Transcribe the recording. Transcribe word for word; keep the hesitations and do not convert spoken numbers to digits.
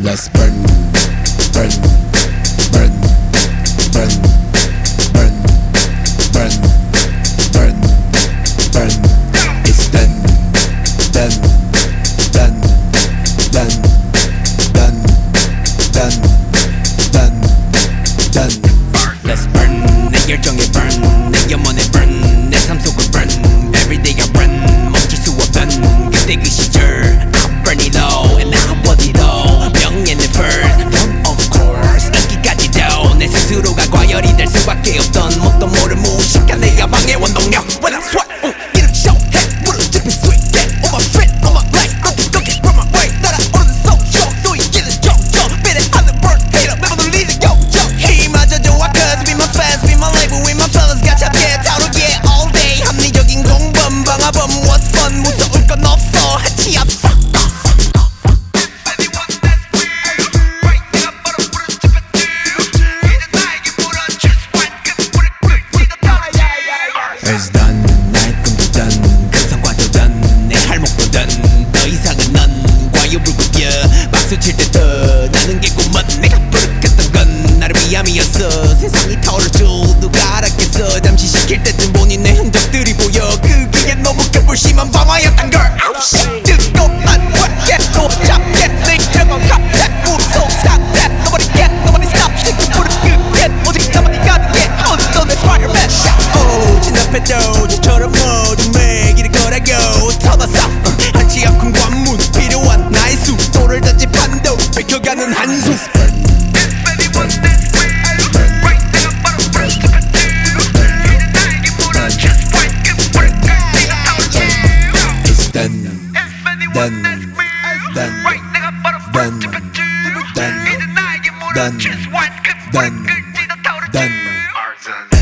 Let's burn, burn, burn, burn, burn, burn, burn, burn. It's done, done, done, done, done, done, done, done. Let's burn. 내 열정에 burn, 내 영혼에 burn, 내 삶 속을 burn. Everyday I run, 멈출 수 없던 그때 그 시절. I'm burning low and I'm body low. 명예는 first, one of course. 인기까지도 내 스스로가 과열이 될 수밖에 없던 뭣도 모를 무식한 내 야망의 원동력. When I sweat, uh, 이름 show해 무릎 짚인 sweet. Get on my feet, on my legs, nothing gon' get from my way. 따라오르는 social, 또 이기는 정정. 비례 하는 burn, hater, 매번 울리는 요정. 힘마저 좋아, cause we my fans, we my label, we my fellas. 가차게 타오르게 all day. 합리적인 공범, 방화범, what's fun. 무서울 건 없어, 해치 앞서. It's done, 나의 꿈도 done, 그 성과도 done, 내 할목도 done. 더 이상은 넌 과유불 굽여 박수 칠 때 더 나는 게 꿈은 내가 부르겠던 건 나를 위함이었어. 세상이 타오를 줄 누가 알았겠어. 잠시 시킬 때쯤 보니 내 흔적들이 보여. 그게 너무 겨울심한 방화였단 걸. 아우 씨 뜨거운 왜 또 잡게 내 들어간 갑자기 무서운 상태. Nobody get, nobody stop. 시kin 불을 끄게 오직 나만이 가능해. 어떤 내 fireman shot. 오 진압해도 저처럼 모든 매기를 거라고 터놨어. 한치 앞큰 관문 필요한 나의 수도를 던지 판도 뺏겨가는 한숨. it's done, done, done, done, done, done, done, done.